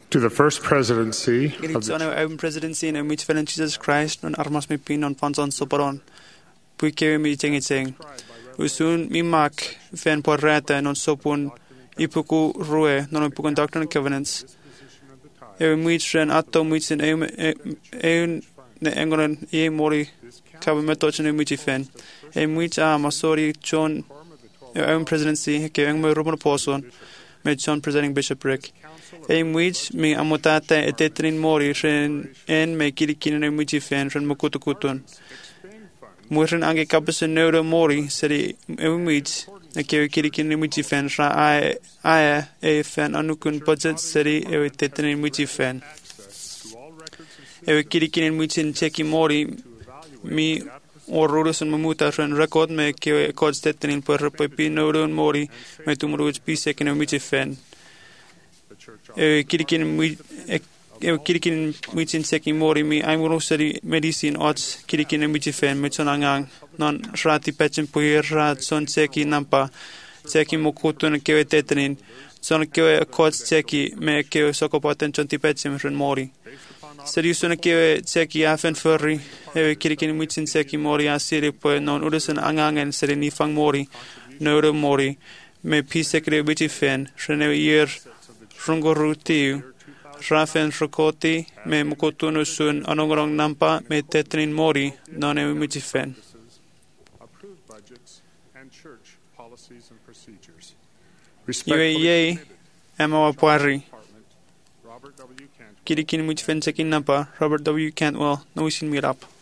to the first presidency Gyrich of son the own presidency in which Felon Jesus Christ non armas mi pin non fanson soparon. Pui kewe mi cheng. Usun mi mak fen por rata non sopun ipuku rue non ipukun Doctrine and Covenants. Ewe muitren atto muitsen eun ne engoran mori kabe metochen e muiti fen. E muita masori John own presidency ke engmo Ruben Apostle me John presenting Bishop Rick. E muit mi amotata e tetrin mori ren en me kirikin e muiti fen ren mukutukutun. Muiren ange kapesen neuro mori seri e muit e ke kirikin e muiti fen ra ae e fen anukun budget seri e tetrin muiti fen. E kirikin e muitin cheki mori mi orurus en mamuta ren record me ke kodstetin per pinoron mori me tumruj pisek en muiti fen. Kirikin muitin seki mori mi aimuruseri medicine ots kirikin muiti fen me chonangang non rati pechen puir rat son seki nampa seki mokutun ke tetrin son ke kods seki me ke sokopaten chonti pechen ren mori. Seriusun ke seki afen furry kirikin muitin seki mori asiri po non urusen angangen seri nifang mori neuro mori me pisekre muiti fen ren year rungorutiu Rafen Rokoti me mukotunu sun anongorong nampa me tetrin mori non e muiti fen. Iwe emawa puari. Kirikin muiti fen sekin nampa Robert W. Cantwell, no isin mirap.